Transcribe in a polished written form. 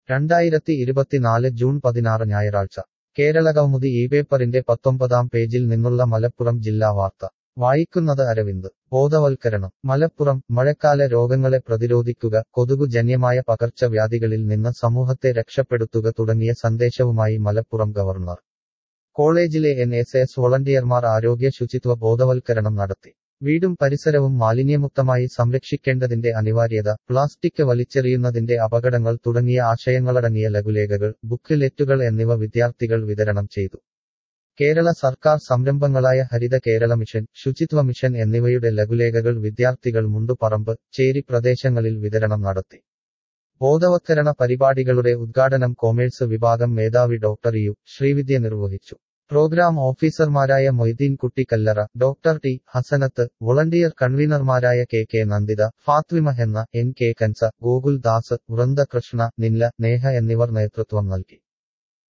2024 June 16 ഞായറാഴ്ച കേരളകൗമുദി ഈ പേപ്പറിന്റെ 19-ാം പേജിൽ നിന്നുള്ള മലപ്പുറം ജില്ലാ വാർത്ത വായിക്കുന്നത് അരവിന്ദ്. ബോധവൽക്കരണം മലപ്പുറം മഴക്കാല രോഗങ്ങളെ പ്രതിരോധിക്കുക, കൊതുകുജന്യമായ പകർച്ചവ്യാധികളിൽ നിന്ന് സമൂഹത്തെ രക്ഷപ്പെടുത്തുക തുടങ്ങിയ സന്ദേശവുമായി മലപ്പുറം ഗവർണർ കോളേജിലെ NSS വോളണ്ടിയർമാർ ആരോഗ്യ ശുചിത്വ ബോധവൽക്കരണം നടത്തി. വീടും പരിസരവും മാലിന്യമുക്തമായി സംരക്ഷിക്കേണ്ടതിന്റെ അനിവാര്യത, പ്ലാസ്റ്റിക് വലിച്ചെറിയുന്നതിന്റെ അപകടങ്ങൾ തുടങ്ങിയ ആശയങ്ങളടങ്ങിയ ലഘുലേഖകൾ, ബുക്ക്ലെറ്റുകൾ എന്നിവ വിദ്യാർത്ഥികൾ വിതരണം ചെയ്തു. കേരള സർക്കാർ സംരംഭങ്ങളായ ഹരിത കേരള മിഷൻ, ശുചിത്വ മിഷൻ എന്നിവയുടെ ലഘുലേഖകൾ വിദ്യാർത്ഥികൾ മുണ്ടുപറമ്പ്, ചേരി പ്രദേശങ്ങളിൽ വിതരണം നടത്തി. ബോധവത്കരണ പരിപാടികളുടെ ഉദ്ഘാടനം കൊമേഴ്സ് വിഭാഗം മേധാവി ഡോക്ടർ യു. ശ്രീവിദ്യ നിർവഹിച്ചു. പ്രോഗ്രാം ഓഫീസർമാരായ Moideen Kutty Kallara, doctor T. Hasanath, volunteer കൺവീനർമാരായ KK നന്ദിത, ഫാത്വിമ ഹെന്ന, NK കൻസ, ഗോകുൽ ദാസ്, വൃന്ദ കൃഷ്ണ, നില്ല, നേഹ എന്നിവർ നേതൃത്വം നൽകി.